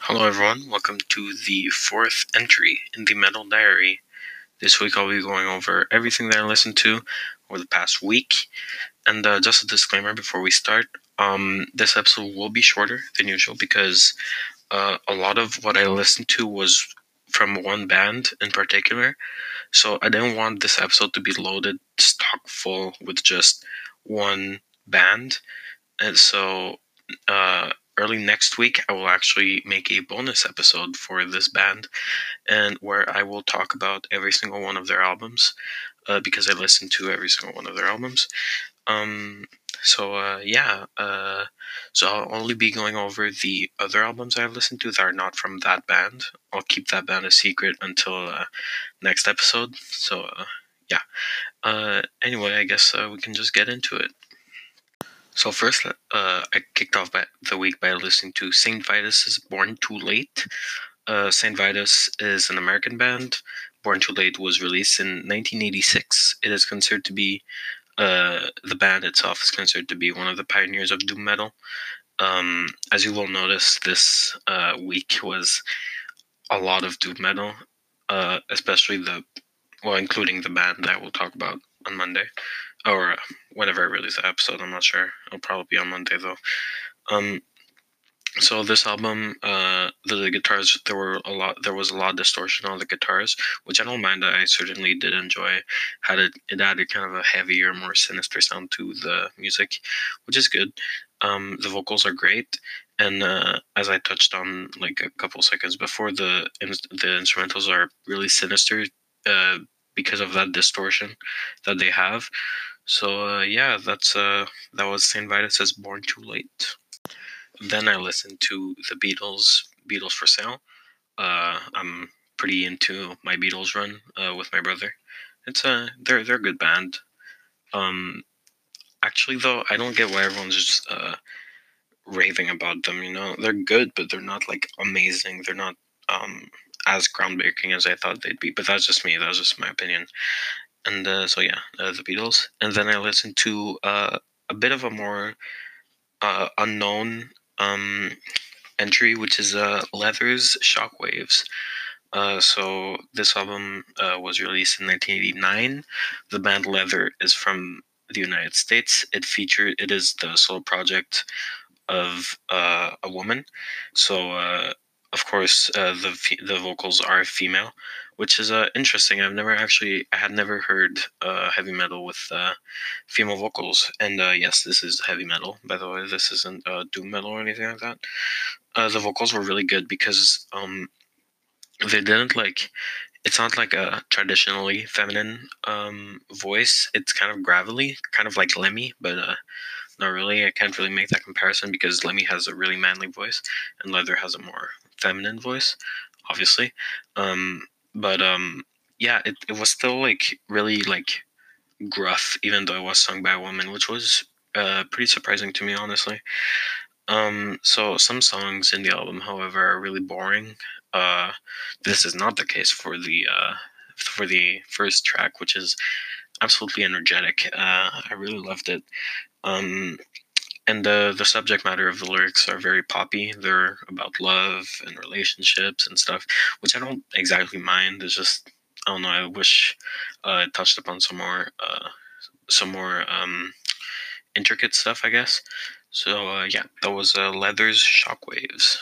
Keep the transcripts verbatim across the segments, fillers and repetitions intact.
Hello everyone, welcome to the fourth entry in the Metal Diary. This week I'll be going over everything that I listened to over the past week. And uh, just a disclaimer before we start, um, this episode will be shorter than usual because uh, a lot of what I listened to was from one band in particular. So I didn't want this episode to be loaded stock full with just one band. And so uh, early next week, I will actually make a bonus episode for this band, and where I will talk about every single one of their albums, uh, because I listened to every single one of their albums. Um, so uh, yeah, uh, so I'll only be going over the other albums I've listened to that are not from that band. I'll keep that band a secret until uh, next episode. So uh, yeah. Uh, anyway, I guess uh, we can just get into it. So first, uh, I kicked off by, the week by listening to Saint Vitus's "Born Too Late." Uh, Saint Vitus is an American band. "Born Too Late" was released in nineteen eighty-six. It is considered to be uh, the band itself is considered to be one of the pioneers of doom metal. Um, as you will notice, this uh, week was a lot of doom metal, uh, especially the well, including the band that we'll talk about on Monday. Or uh, whenever I release the episode, I'm not sure. It'll probably be on Monday though. Um, so this album, uh, the, the guitars, there were a lot. There was a lot of distortion on the guitars, which I don't mind. I certainly did enjoy. Had it, it added kind of a heavier, more sinister sound to the music, which is good. Um, the vocals are great, and uh, as I touched on like a couple seconds before, the the instrumentals are really sinister uh, because of that distortion that they have. So uh, yeah, that's uh, that was Saint Vitus's "Born Too Late." Then I listened to the Beatles, Beatles for Sale. Uh, I'm pretty into my Beatles run uh, with my brother. It's a they're they're a good band. Um, actually though, I don't get why everyone's just uh, raving about them. You know, they're good, but they're not like amazing. They're not um, as groundbreaking as I thought they'd be. But that's just me. That's just my opinion. And uh, so yeah, uh, the Beatles. And then I listened to uh, a bit of a more uh, unknown um, entry, which is uh, Leather's Shockwaves. Uh, so this album uh, was released in nineteen eighty-nine. The band Leather is from the United States. It featured it is the solo project of uh, a woman. So uh, of course uh, the the vocals are female, which is uh, interesting. I've never actually I had never heard uh, heavy metal with uh, female vocals. And uh, yes, this is heavy metal. By the way, this isn't uh, doom metal or anything like that. Uh, the vocals were really good because um, they didn't like. It's not like a traditionally feminine um, voice. It's kind of gravelly, kind of like Lemmy, but uh, not really. I can't really make that comparison because Lemmy has a really manly voice and Leather has a more feminine voice, obviously. Um, but um, yeah, it, it was still like really like gruff, even though it was sung by a woman, which was uh, pretty surprising to me, honestly. Um, so some songs in the album, however, are really boring. Uh, this is not the case for the uh, for the first track, which is absolutely energetic. Uh, I really loved it. Um, and the the subject matter of the lyrics are very poppy. They're about love and relationships and stuff, which I don't exactly mind. It's just I don't know. I wish uh, it touched upon some more uh, some more um, intricate stuff, I guess. So uh, yeah, that was uh, Leather's Shockwaves.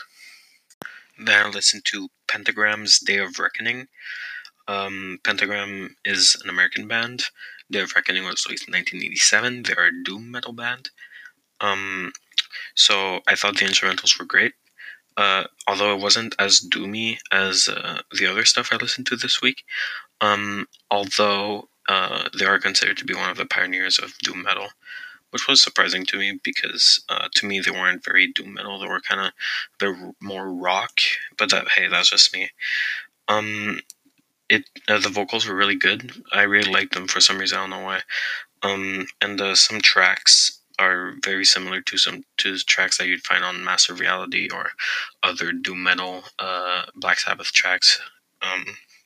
Then I listened to Pentagram's Day of Reckoning. Um, Pentagram is an American band. Day of Reckoning was released in nineteen eighty-seven. They're a doom metal band. Um, so I thought the instrumentals were great. Uh, although it wasn't as doomy as uh, the other stuff I listened to this week. Um, although uh, they are considered to be one of the pioneers of doom metal, which was surprising to me because uh, to me they weren't very doom metal. They were kind of they're more rock. But that hey, that's just me. Um, it uh, the vocals were really good. I really liked them for some reason. I don't know why. Um, and uh, some tracks are very similar to some to tracks that you'd find on Massive Reality or other doom metal uh, Black Sabbath tracks. Um,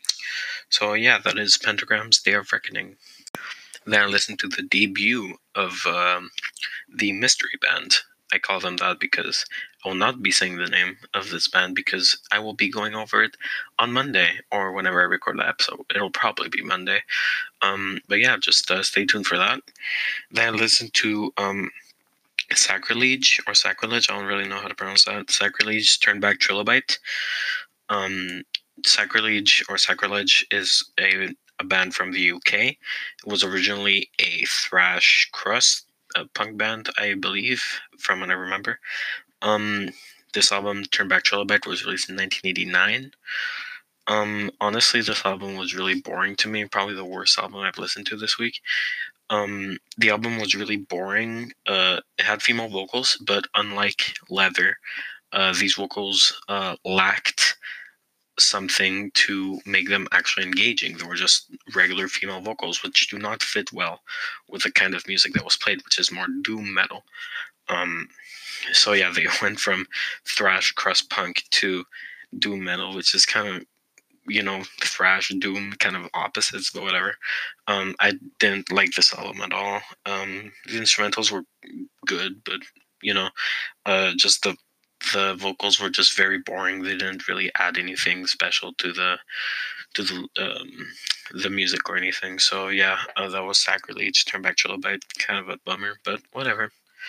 so yeah, that is Pentagram's Day of Reckoning. Then I listened to the debut of um, the Mystery Band. I call them that because I will not be saying the name of this band because I will be going over it on Monday or whenever I record the episode. It'll probably be Monday. Um, but yeah, just uh, stay tuned for that. Then I listened to um, Sacrilege or Sacrilege. I don't really know how to pronounce that. Sacrilege, Turn Back Trilobite. Um, Sacrilege or Sacrilege is a, a band from the U K. It was originally a thrash crust a punk band, I believe, from what I remember. Um, this album, Turn Back Trilobite, was released in nineteen eighty-nine. Um, honestly, this album was really boring to me. Probably the worst album I've listened to this week. Um, the album was really boring. Uh, it had female vocals, but unlike Leather, uh, these vocals uh, lacked something to make them actually engaging. They were just regular female vocals, which do not fit well with the kind of music that was played, which is more doom metal. Um, so yeah, they went from thrash crust punk to doom metal, which is kind of, you know, thrash doom kind of opposites, but whatever. Um, I didn't like this album at all. Um, the instrumentals were good, but you know, uh, just the the vocals were just very boring. They didn't really add anything special to the to the um, the music or anything. So yeah, uh, that was Sacrilege, Turn Back Trilobite. Kind of a bummer, but whatever.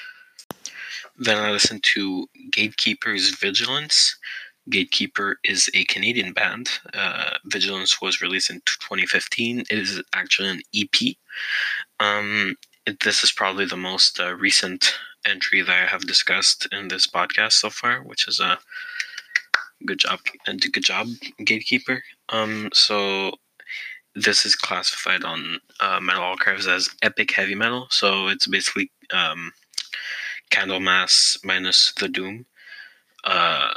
Then I listened to Gatekeeper's Vigilance. Gatekeeper is a Canadian band. Uh, Vigilance was released in twenty fifteen. It is actually an E P. Um, it, this is probably the most uh, recent entry that I have discussed in this podcast so far, which is a good job and good job, Gatekeeper. Um, so this is classified on uh, Metal Archives as epic heavy metal. So it's basically um, Candlemass minus the doom. Uh,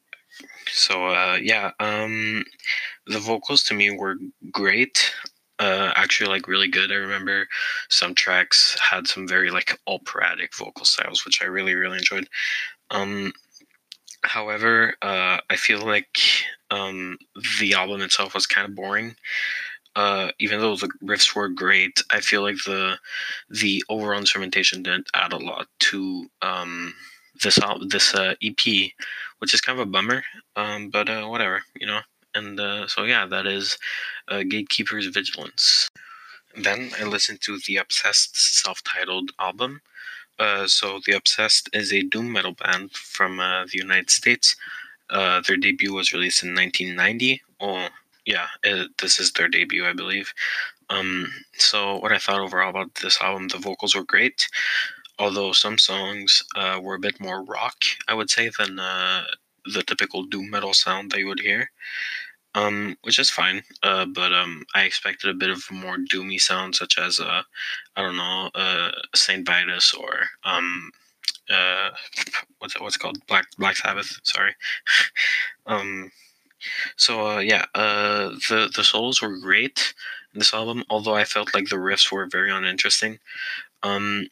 so uh, yeah, um, the vocals to me were great. Uh, actually, like really good. I remember some tracks had some very like operatic vocal styles, which I really really enjoyed. Um, however, uh, I feel like um, the album itself was kind of boring. Uh, even though the riffs were great, I feel like the the overall instrumentation didn't add a lot to um, this al- this uh, E P, which is kind of a bummer. Um, but uh, whatever, you know. And uh, so yeah, that is uh, Gatekeeper's Vigilance. Then I listened to the Obsessed self-titled album. Uh, so the Obsessed is a doom metal band from uh, the United States. Uh, their debut was released in nineteen ninety. Oh, yeah, it, this is their debut, I believe. Um, so what I thought overall about this album, the vocals were great, although some songs uh, were a bit more rock, I would say, than uh, the typical doom metal sound that you would hear. Um, which is fine. Uh, but um, I expected a bit of a more doomy sound, such as uh, I don't know, uh, Saint Vitus or um, uh, what's it, what's it called? Black Black Sabbath. Sorry. um, so uh, yeah, uh, the the solos were great in this album, although I felt like the riffs were very uninteresting. Um,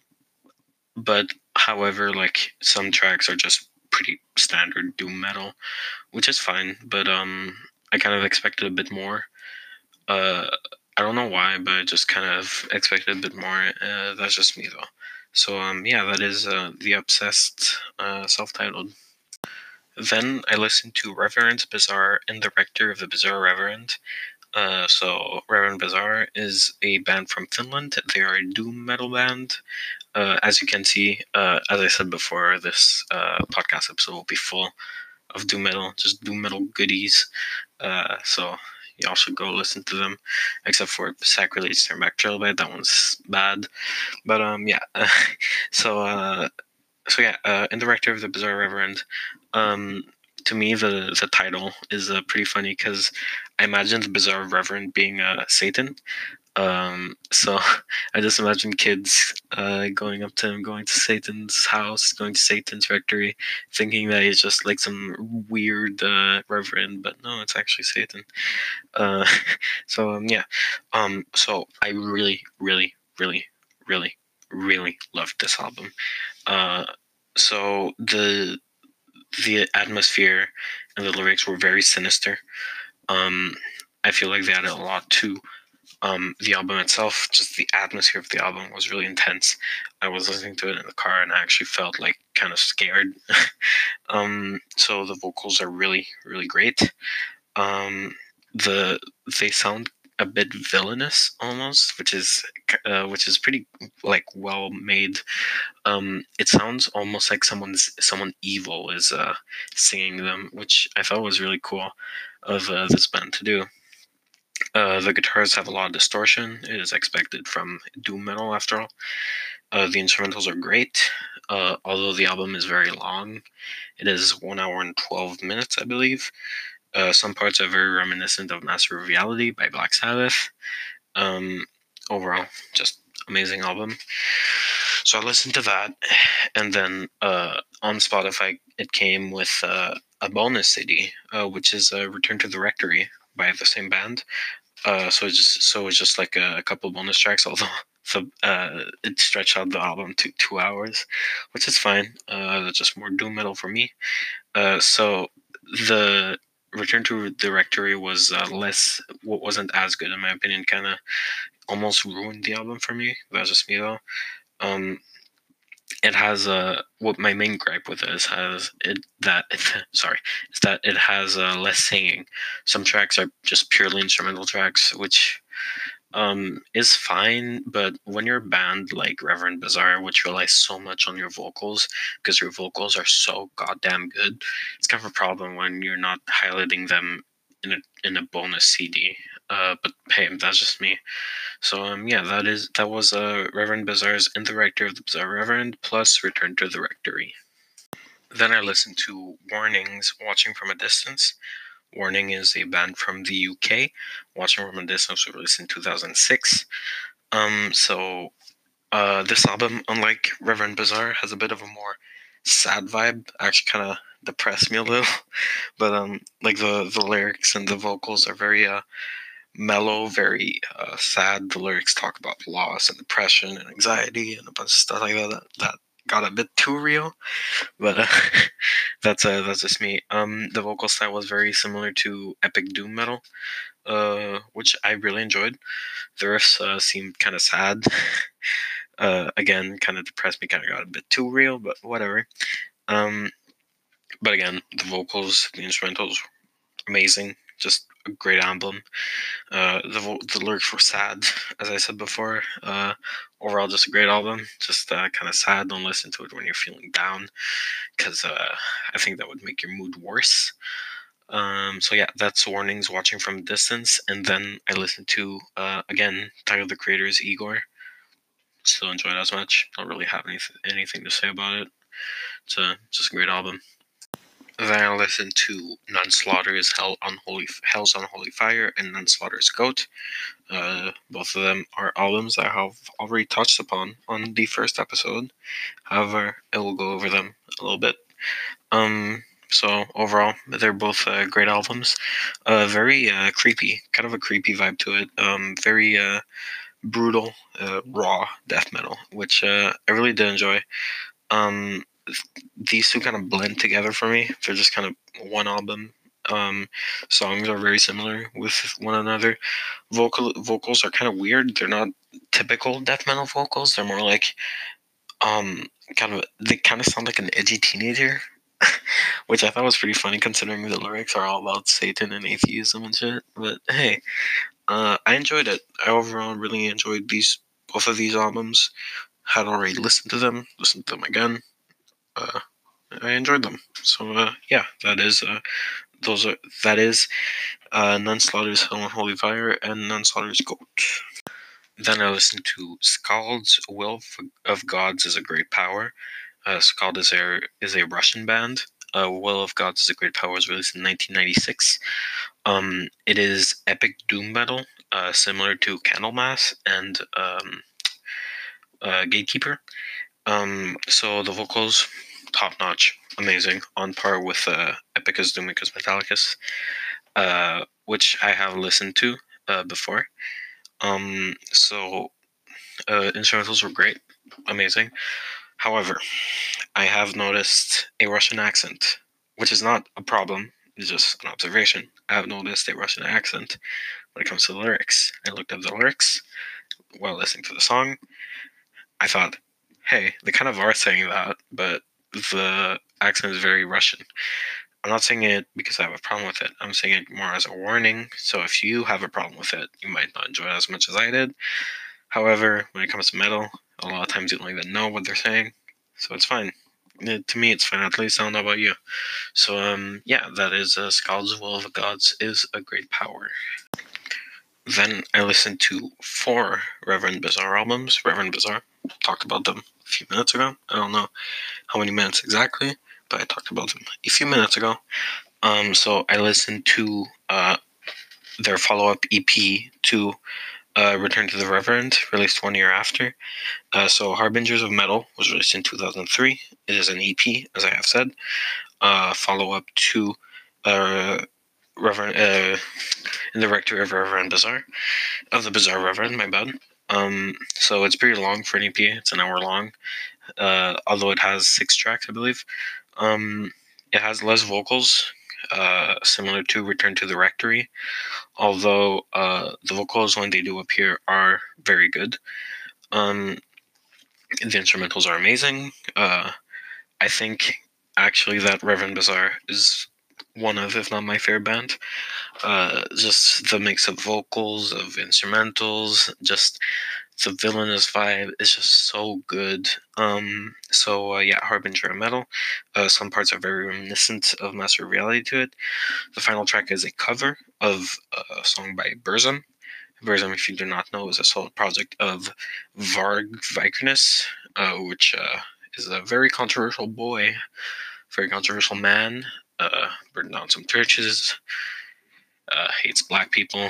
but however, like some tracks are just pretty standard doom metal, which is fine. But um, I kind of expected a bit more. Uh, I don't know why, but I just kind of expected a bit more. Uh, that's just me though. So um, yeah, that is uh, the Obsessed uh, self-titled. Then I listened to Reverend Bizarre and the Rector of the Bizarre Reverend. Uh, so Reverend Bizarre is a band from Finland. They are a doom metal band. Uh, as you can see, uh, as I said before, this uh, podcast episode will be full of doom metal, just doom metal goodies. Uh, so you all should go listen to them, except for Sacrilege, Turn Back Trilobite. That one's bad. But um, yeah. so uh, so yeah, uh, in the Rector of the Bizarre Reverend, um, to me the the title is uh, pretty funny because I imagine the Bizarre Reverend being uh, Satan. Um, so I just imagine kids uh, going up to him, going to Satan's house, going to Satan's rectory, thinking that he's just like some weird uh, reverend, but no, it's actually Satan. Uh, so um, yeah, um, so I really, really, really, really, really loved this album. Uh, so the the atmosphere and the lyrics were very sinister. Um, I feel like they added a lot to Um, the album itself, just the atmosphere of the album was really intense. I was listening to it in the car and I actually felt like kind of scared. um, so the vocals are really, really great. Um, the they sound a bit villainous almost, which is uh, which is pretty like well made. Um, it sounds almost like someone's someone evil is uh, singing them, which I thought was really cool of uh, this band to do. Uh, the guitars have a lot of distortion. It is expected from doom metal, after all. Uh, the instrumentals are great, uh, although the album is very long. It is one hour and twelve minutes, I believe. Uh, some parts are very reminiscent of Master of Reality by Black Sabbath. Um, overall, just amazing album. So I listened to that, and then uh, on Spotify, it came with uh, a bonus C D, uh, which is uh, Return to the Rectory by the same band. Uh, so it's just so it's just like a, a couple bonus tracks, although the uh, it stretched out the album to two hours, which is fine. Uh, that's just more doom metal for me. Uh, so the Return to the Rectory was uh, less, what wasn't as good in my opinion. Kind of almost ruined the album for me. That's just me though. Um, it has a uh, what my main gripe with it is has it that it, sorry is that it has uh, less singing. Some tracks are just purely instrumental tracks, which um is fine, but when you're a band like Reverend Bizarre, which relies so much on your vocals because your vocals are so goddamn good, it's kind of a problem when you're not highlighting them in a in a bonus C D. Uh, but hey, that's just me. So um yeah, that is that was uh Reverend Bizarre's In the Rector of the Bizarre Reverend plus Return to the Rectory. Then I listened to Warnings, Watching from a Distance. Warning is a band from the U K. Watching from a Distance was released in two thousand six. Um, so uh, this album, unlike Reverend Bizarre, has a bit of a more sad vibe. Actually, kind of depressed me a little, but um, like the the lyrics and the vocals are very uh mellow, very uh, sad. The lyrics talk about loss and depression and anxiety and a bunch of stuff like that. That, that got a bit too real, but uh, that's uh, that's just me. Um, the vocal style was very similar to epic doom metal, uh, which I really enjoyed. The riffs uh, seemed kind of sad. Uh, again, kind of depressed me. Kind of got a bit too real, but whatever. Um, but again, the vocals, the instrumentals, amazing. Just a great album. Uh, the vo- the lyrics were sad, as I said before. Uh, overall, just a great album. Just uh, kind of sad. Don't listen to it when you're feeling down, because uh, I think that would make your mood worse. Um, so yeah, that's Warnings, Watching from a Distance, and then I listened to uh, again Tyler the Creator's Igor. Still enjoy it as much. Don't really have anything anything to say about it. It's a, just a great album. Then I listened to Nunslaughter's Hell Unholy Hell's Unholy Fire and Nunslaughter's Goat. Uh, both of them are albums I have already touched upon on the first episode. However, I will go over them a little bit. Um, so overall, they're both uh, great albums. Uh, very uh, creepy, kind of a creepy vibe to it. Um, very uh, brutal, uh, raw death metal, which uh, I really did enjoy. Um, these two kind of blend together for me. They're just kind of one album. Um, songs are very similar with one another. Vocal vocals are kind of weird. They're not typical death metal vocals. They're more like um, kind of they kind of sound like an edgy teenager, which I thought was pretty funny considering the lyrics are all about Satan and atheism and shit. But hey, uh, I enjoyed it. I overall really enjoyed these both of these albums. Had already listened to them, listened to them again. Uh, I enjoyed them. So uh, yeah, that is uh, those are that is uh, Nunslaughter's Hell and Holy Fire and Nunslaughter's Goat. Then I listened to Skald's Will of Gods is a Great Power. Uh, Skald is a is a Russian band. Uh, Will of Gods is a Great Power was released in nineteen ninety-six. Um, it is epic doom metal, uh, similar to Candlemass and um, uh, Gatekeeper. Um, so the vocals, top notch, amazing, on par with uh, Epicus Doomicus Metallicus, uh, which I have listened to uh, before. Um, so uh, instrumentals were great, amazing. However, I have noticed a Russian accent, which is not a problem. It's just an observation. I have noticed a Russian accent when it comes to the lyrics. I looked up the lyrics while listening to the song. I thought, hey, they kind of are saying that, but the accent is very Russian. I'm not saying it because I have a problem with it. I'm saying it more as a warning. So if you have a problem with it, you might not enjoy it as much as I did. However, when it comes to metal, a lot of times you don't even know what they're saying. So it's fine. It, to me, it's fine. At least I don't know about you. So, um, yeah, that is uh, Skald's Will of the Gods is a great power. Then I listened to four Reverend Bizarre albums. Reverend Bizarre, talked about them a few minutes ago. I don't know how many minutes exactly, but I talked about them a few minutes ago. Um, so I listened to uh, their follow-up E P to uh, Return to the Reverend, released one year after. Uh, so Harbingers of Metal was released in two thousand three. It is an E P, as I have said. Uh, follow-up to uh, Reverend, uh, in the Rectory of Reverend Bizarre, of the Bizarre Reverend, my bad. Um, so it's pretty long for an E P. It's an hour long, uh, although it has six tracks, I believe. Um, it has less vocals, uh, similar to Return to the Rectory, although uh, the vocals, when they do appear, are very good. Um, the instrumentals are amazing. Uh, I think, actually, that Reverend Bizarre is one of, if not my favorite band. Uh, just the mix of vocals, of instrumentals, just the villainous vibe is just so good. Um, so uh, yeah, Harbinger of Metal. Uh, some parts are very reminiscent of Master of Reality to it. The final track is a cover of a song by Burzum. Burzum, if you do not know, is a solo project of Varg Vikernes, uh, which uh, is a very controversial boy, very controversial man. Uh, burned down some churches, uh, hates black people.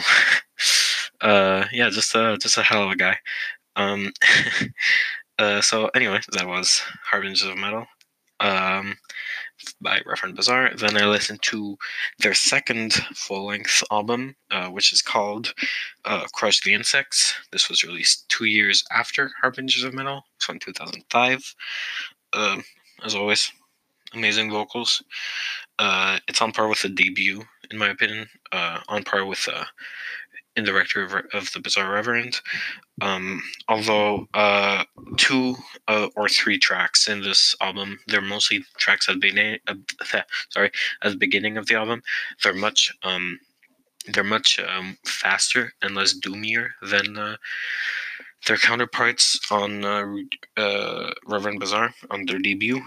uh, yeah, just a just a hell of a guy. Um, uh, so anyway, that was Harbingers of Metal, um, by Reverend Bizarre. Then I listened to their second full-length album, uh, which is called uh, Crush the Insects. This was released two years after Harbingers of Metal, so in two thousand five. Uh, as always, amazing vocals. Uh, it's on par with the debut, in my opinion. Uh, on par with uh, In the Rectory of, of the Bizarre Reverend. Um, although uh, two uh, or three tracks in this album, they're mostly tracks at the beginning. Uh, sorry, at the beginning of the album, they're much um, they're much um, faster and less doomier than uh, their counterparts on uh, uh, Reverend Bizarre on their debut.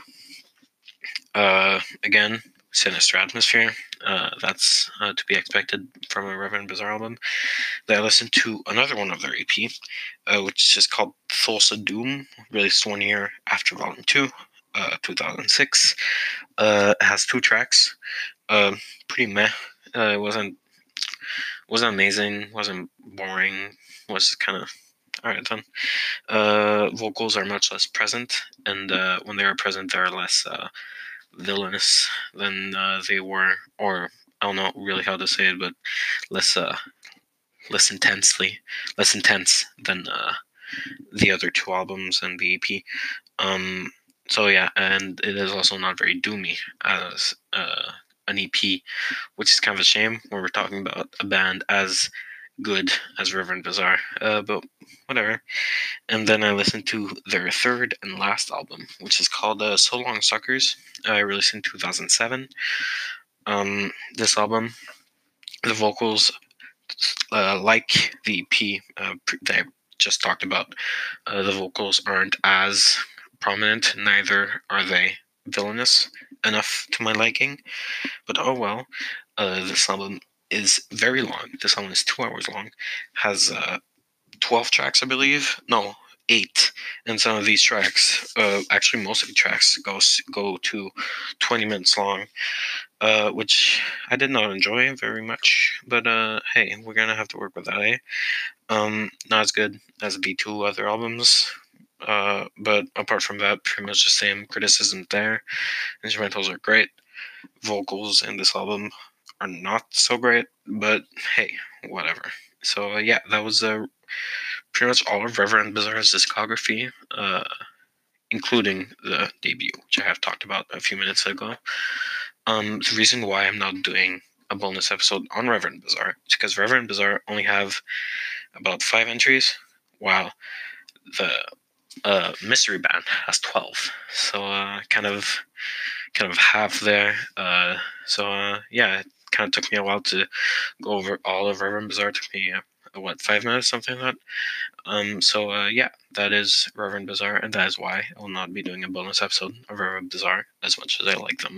Uh, again, sinister atmosphere. Uh, that's uh, to be expected from a Reverend Bizarre album. Then I listened to another one of their E P, uh, which is called Thulsa Doom, released one year after Volume two, uh, two thousand six. Uh, it has two tracks. Uh, pretty meh. Uh, it wasn't wasn't amazing. Wasn't boring. Was kind of alright then. Uh, vocals are much less present, and uh, when they are present, they're less uh, villainous than uh, they were, or I don't know really how to say it, but less uh, less intensely, less intense than uh, the other two albums and the E P. Um, so yeah, and it is also not very doomy as uh, an E P, which is kind of a shame when we're talking about a band as good as Reverend Bizarre. Uh, but whatever. And then I listened to their third and last album, which is called uh, So Long Suckers. I uh, released in two thousand seven. Um, this album, the vocals, uh, like the E P uh, that I just talked about, uh, the vocals aren't as prominent. Neither are they villainous enough to my liking. But oh well. Uh, this album is very long. This album is two hours long. Has uh, twelve tracks, I believe. No, eight. And some of these tracks, uh, actually most of the tracks, go go to twenty minutes long, uh, which I did not enjoy very much. But uh, hey, we're gonna have to work with that, eh? Um, not as good as the two other albums. Uh, but apart from that, pretty much the same criticism there. Instrumentals are great. Vocals in this album are not so great, but hey, whatever. So uh, yeah, that was uh, pretty much all of Reverend Bizarre's discography, uh, including the debut, which I have talked about a few minutes ago. Um, the reason why I'm not doing a bonus episode on Reverend Bazaar is because Reverend Bazaar only have about five entries, while the uh, Mystery Band has twelve. So uh, kind of kind of half there. Uh, so uh, yeah, it kind of took me a while to go over all of Reverend Bazaar. It took me uh, what five minutes, something like that. Um, so uh, yeah, that is Reverend Bazaar, and that is why I will not be doing a bonus episode of Reverend Bazaar as much as I like them.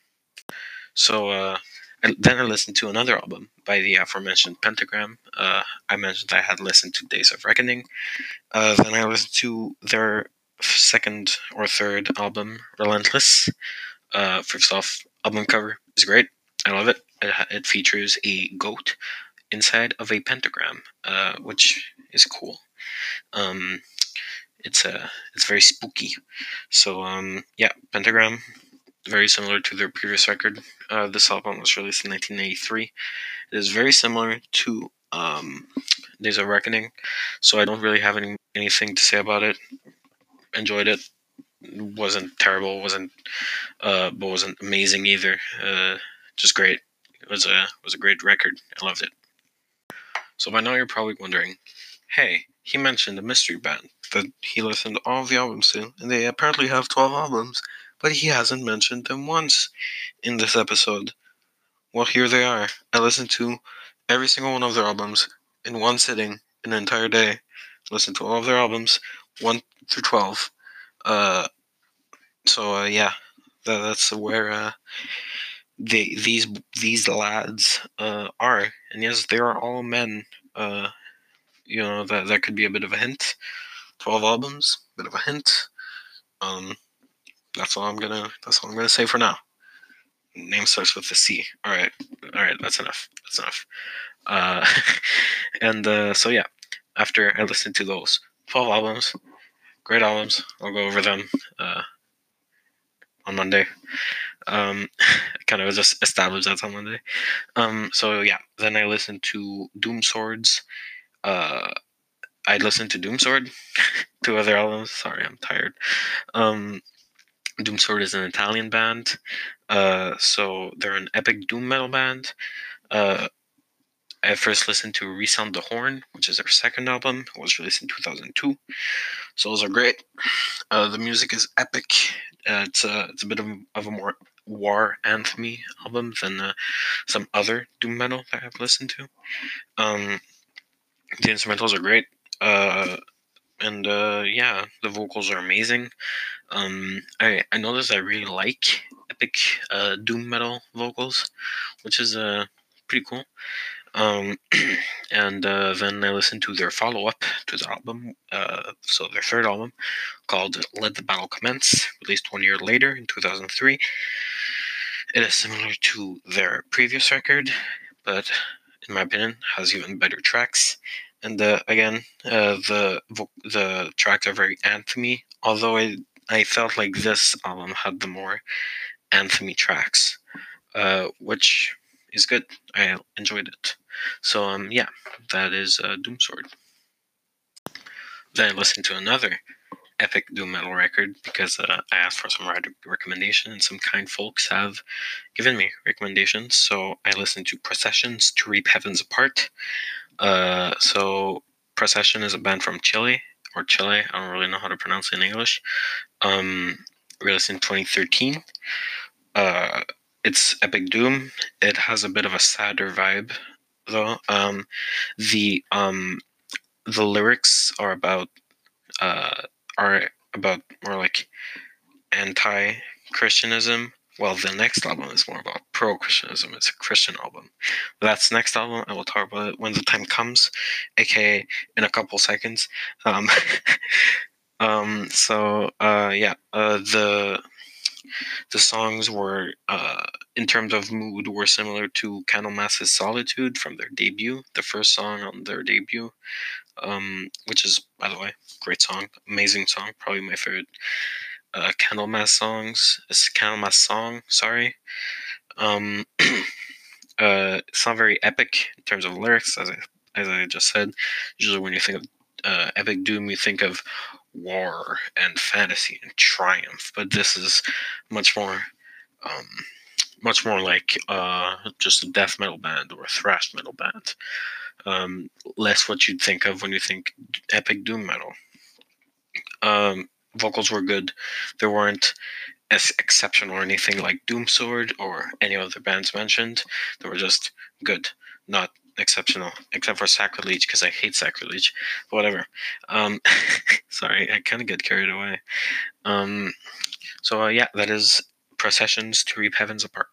So uh, I, then I listened to another album by the aforementioned Pentagram. Uh, I mentioned I had listened to Days of Reckoning. Uh, then I listened to their second or third album, Relentless. Uh, first off, album cover is great. I love it. It, it features a goat inside of a pentagram, uh, which is cool. Um, it's a uh, it's very spooky. So um, yeah, Pentagram, very similar to their previous record. Uh, this album was released in nineteen eighty-three. It is very similar to um, Days of Reckoning, so I don't really have any anything to say about it. Enjoyed it. Wasn't terrible. Wasn't uh, but wasn't amazing either. Uh, just great. It was a was a great record. I loved it. So by now you're probably wondering, hey, he mentioned the Mystery Band that he listened to all of the albums to, and they apparently have twelve albums, but he hasn't mentioned them once in this episode. Well, here they are. I listened to every single one of their albums in one sitting, an entire day. Listened to all of their albums, one through twelve. Uh, so uh, yeah, that, that's where uh, they these these lads uh, are, and yes, they are all men. Uh, you know that that could be a bit of a hint. Twelve albums, bit of a hint. Um, that's all I'm gonna. That's all I'm gonna say for now. Name starts with a C. All right, all right. That's enough. That's enough. Uh, and uh, so yeah, after I listened to those twelve albums, great albums. I'll go over them uh, on Monday. Um, kind of just established that on Monday. Um, so yeah, then I listened to Doom Swords. Uh, I listened to Doom Sword, two other albums. Sorry, I'm tired. Um, Doom Sword is an Italian band. Uh, so they're an epic doom metal band. Uh, I first listened to Resound the Horn, which is their second album. It was released in two thousand two. So those are great. Uh, the music is epic. Uh, it's a it's a bit of, of a more war anthem album than uh, some other doom metal that I've listened to. Um, the instrumentals are great. Uh, and uh, yeah, the vocals are amazing. Um, I I noticed I really like epic uh, doom metal vocals, which is uh pretty cool. Um, and uh, then I listened to their follow up to the album, uh, so their third album called "Let the Battle Commence," released one year later in two thousand three. It is similar to their previous record, but in my opinion, has even better tracks. And uh, again, uh, the the tracks are very anthemy. Although I I felt like this album had the more anthemy tracks, uh, which is good. I enjoyed it. So um yeah, that is uh, Doom Sword. Then I listened to another epic doom metal record because uh, I asked for some recommendation, and some kind folks have given me recommendations. So I listened to Processions to Reap Heavens Apart. Uh, so Procession is a band from Chile or Chile. I don't really know how to pronounce it in English. Um, released in twenty thirteen. Uh, it's epic doom. It has a bit of a sadder vibe, though. Um, the um, the lyrics are about uh, are about more like anti-Christianism. Well, the next album is more about pro-Christianism. It's a Christian album. That's the next album. I will talk about it when the time comes, aka in a couple seconds. Um, um, so uh, yeah, uh, the the songs were, uh, in terms of mood, were similar to Candlemass's Solitude from their debut, the first song on their debut, um, which is, by the way, great song, amazing song, probably my favorite uh, Candlemass songs. It's Candlemass song, sorry. Um, uh, it's not very epic in terms of lyrics, as I as I just said. Usually, when you think of uh, epic doom, you think of war and fantasy and triumph, but this is much more, um, much more like uh, just a death metal band or a thrash metal band. Um, less what you'd think of when you think epic doom metal. Um, vocals were good. They weren't as exceptional or anything like Doomsword or any other bands mentioned. They were just good, not exceptional, except for Sacrilege, because I hate Sacrilege. But whatever. Um, sorry, I kind of get carried away. Um, so uh, yeah, that is Processions to Reap Heavens Apart.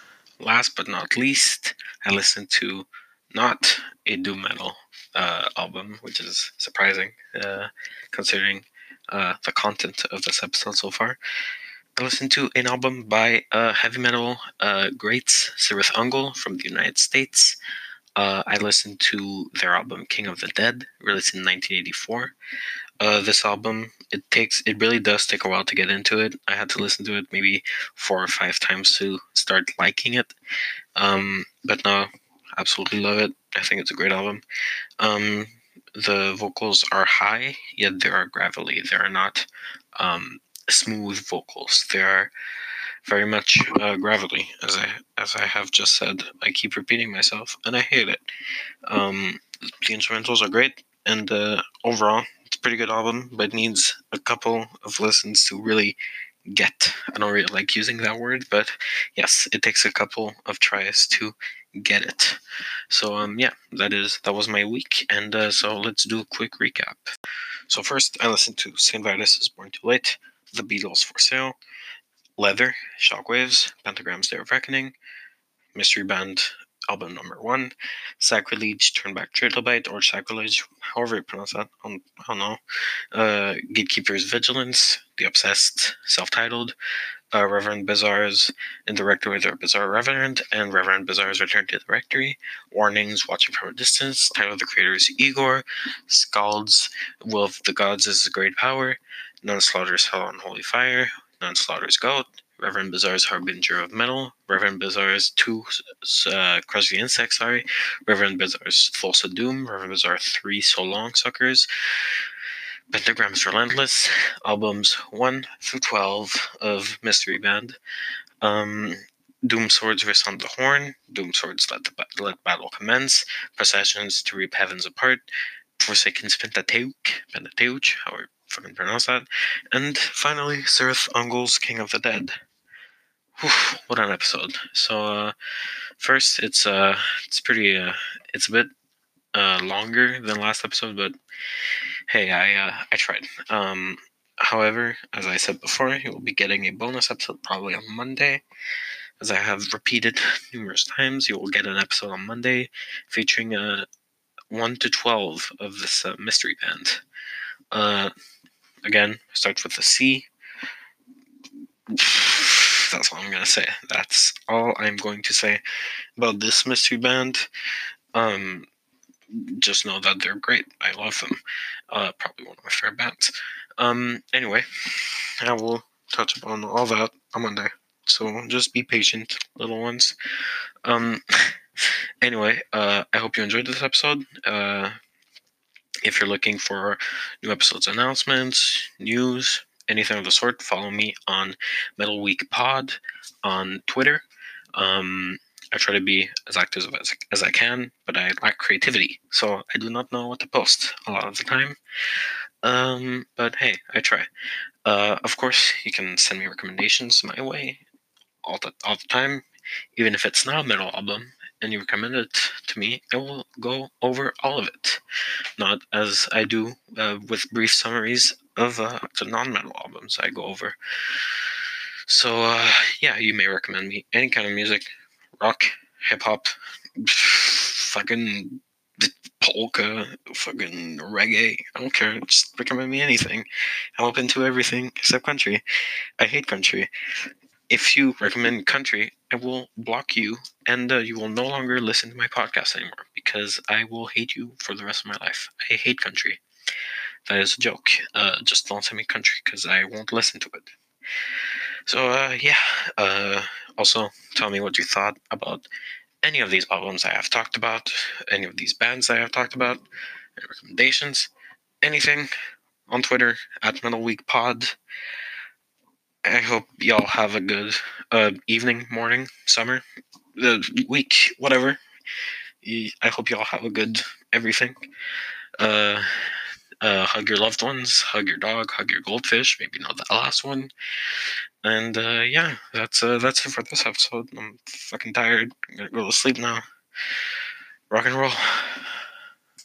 Last but not least, I listened to not a doom metal uh, album, which is surprising uh, considering uh, the content of this episode so far. I listened to an album by uh, heavy metal uh, greats Cirith Ungol from the United States. Uh, I listened to their album King of the Dead, released in nineteen eighty-four. Uh, this album, it takes, it really does take a while to get into it. I had to listen to it maybe four or five times to start liking it. Um, but no, absolutely love it. I think it's a great album. Um, the vocals are high, yet they are gravelly. They are not um, smooth vocals. They are very much uh, gravelly, as I as I have just said. I keep repeating myself, and I hate it. Um, the instrumentals are great, and uh, overall, it's a pretty good album, but it needs a couple of listens to really get. I don't really like using that word, but yes, it takes a couple of tries to get it. So um, yeah, that is that was my week, and uh, so let's do a quick recap. So first, I listened to Saint Vitus is Born Too Late, The Beatles For Sale, Leather, Shockwaves, Pentagram's Day of Reckoning, Mystery Band album number one, Sacrilege, Turn Back Trilobite, or Sacrilege, however you pronounce that, I don't, I don't know. Uh, Gatekeeper's Vigilance, The Obsessed, self-titled, uh, Reverend Bizarre's In the Rectory with their Bizarre Reverend, and Reverend Bizarre's Return to the Rectory, Warnings, Watching from a Distance, title of the creators Igor, Scald's Will of the Gods is a Great Power, None Slaughters Hell on Holy Fire, None Slaughters Goat, Reverend Bizarre's Harbinger of Metal, Reverend Bizarre's Two uh, Crush the Insect, sorry, Reverend Bizarre's Thulsa Doom, Reverend Bizarre Three So Long Suckers, Pentagram's Relentless, albums one through twelve of Mystery Band, um, Doom Swords Resound the Horn, Doom Swords Let the ba- Let Battle Commence, Processions to Reap Heavens Apart, Forsaken's Pentateuch, Pentateuch, however you fucking pronounce that, and finally, Cirith Ungol's King of the Dead. Whew, what an episode. So, uh, first, it's, uh, it's pretty, uh, it's a bit, uh, longer than last episode, but hey, I, uh, I tried. Um, however, as I said before, you will be getting a bonus episode probably on Monday. As I have repeated numerous times, you will get an episode on Monday featuring a one to twelve of this uh, mystery band. Uh, again, starts with a C. That's all I'm going to say. That's all I'm going to say about this mystery band. Um, just know that they're great. I love them. Uh, probably one of my favorite bands. Um, anyway, I will touch upon all that on Monday. So just be patient, little ones. Um, anyway, uh, I hope you enjoyed this episode. Uh, if you're looking for new episodes announcements, news, anything of the sort, follow me on Metal Week Pod on Twitter. Um, I try to be as active as, as I can, but I lack creativity, so I do not know what to post a lot of the time. Um, but hey, I try. Uh, of course, you can send me recommendations my way all the all the time, even if it's not a metal album and you recommend it to me, I will go over all of it. Not as I do uh, with brief summaries of uh, the non-metal albums I go over. So uh, yeah, you may recommend me any kind of music, rock, hip hop, fucking polka, fucking reggae. I don't care. Just recommend me anything. I'm open to everything except country. I hate country. If you recommend country, I will block you, and uh, you will no longer listen to my podcast anymore because I will hate you for the rest of my life. I hate country. That is a joke. Uh, just don't send me country because I won't listen to it. So uh, yeah. Uh, also, tell me what you thought about any of these albums I have talked about, any of these bands I have talked about, any recommendations, anything on Twitter at Metal Week Pod. I hope y'all have a good uh, evening, morning, summer, uh, week, whatever. I hope y'all have a good everything. Uh, uh, hug your loved ones, hug your dog, hug your goldfish. Maybe not that last one. And uh, yeah, that's uh, that's it for this episode. I'm fucking tired. I'm gonna go to sleep now. Rock and roll.